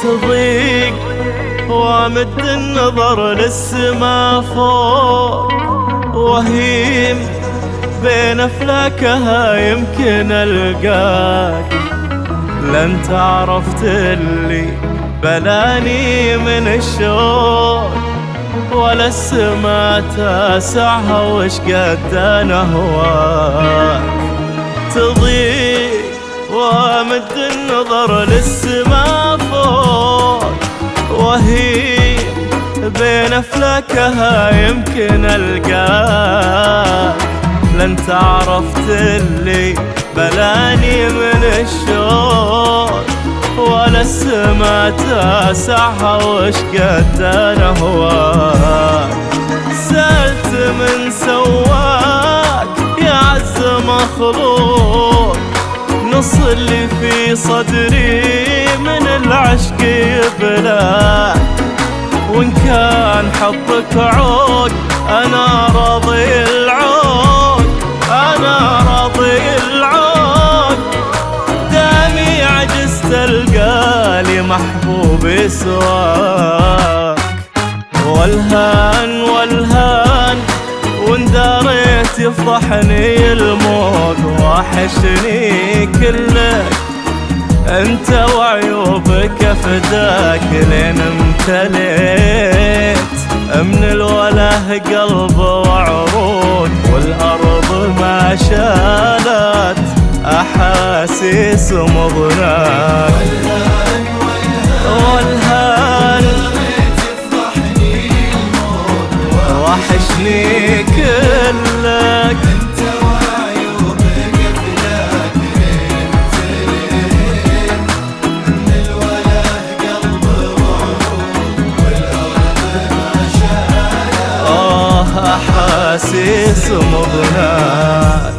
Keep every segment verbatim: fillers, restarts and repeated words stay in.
تضيق وامد النظر للسما فوق، وهيم بين افلاكها يمكن القاك، لا انت عرفت اللي بلاني من الشوق، ولا السما تاسعها وش قد انا هواك. تضيق وامد النظر للسما فوق، وهي بين افلاكها يمكن القاك، لا انت عرفت اللي بلاني من الشوق، ولا السما تاسعها وش قد انا هواك. سألت من سواك يا عز مخلوق، نص اللي في صدري من العشق يبلاك، وإن كان حبك عود أنا راضي العود، أنا راضي العود. دامي عجزت ألقالي محبوب سواك، والهان والهان وإن داريت يفضحني الموت، وحشني كلك انت وعيوبك فداك، لين امتليت من الوله قلب وعروق، والارض ما شالت احاسيس مضناك. والهان وحشني كلك أحاسيس مضناك.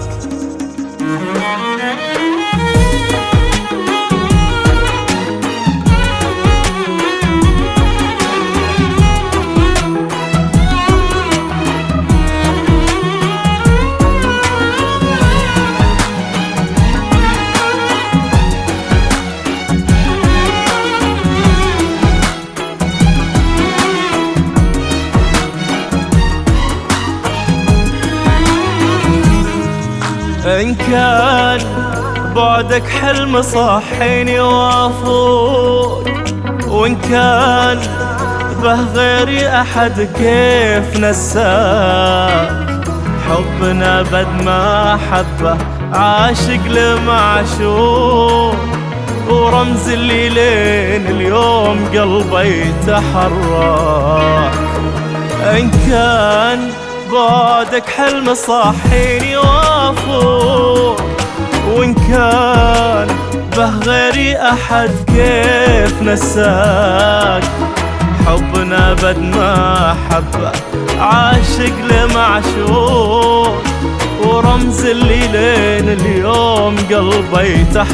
إن كان بعدك حلم صحيني وافوق، وإن كان به غيري أحد كيف نساك. حبنا بد ما حبه عاشق لمعشوق، ورمز اللي لين اليوم قلبي يتحرك. إن كان بعدك حلم صحيني وافوق، وإن كان به غيري أحد كيف نساك. حبنا بد ما حبه عاشق لمعشوق، ورمز اللي لين اليوم قلبي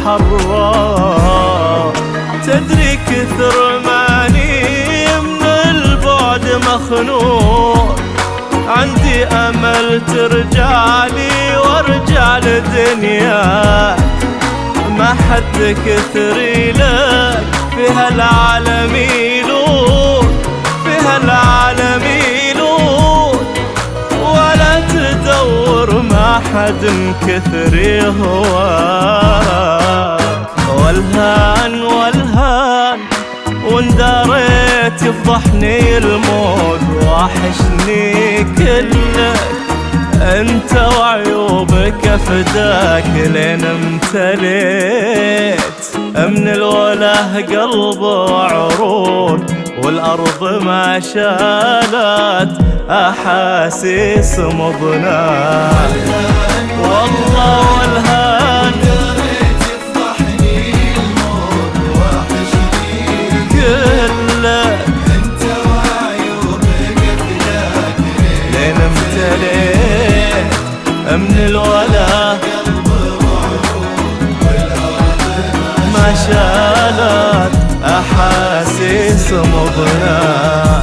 يتحرك. تدري كثر ماني من البعد مخنوق، عندي أمل ترجعلي وارجع لدنياك. ما حد كثري لك في هالعالم يلوك، في هالعالم يلوك، ولا تدور ما حد مكثري هواك. والهان والهان وإن داريت يفضحني الموت، وحشني كلك انت وعيوبك فداك، لين امتليت من الوله قلب وعروق، والارض ما شالت احاسيس مضناك. والله والهان كلك لين امتليت من الولا ما شالت احاسيس مضناك.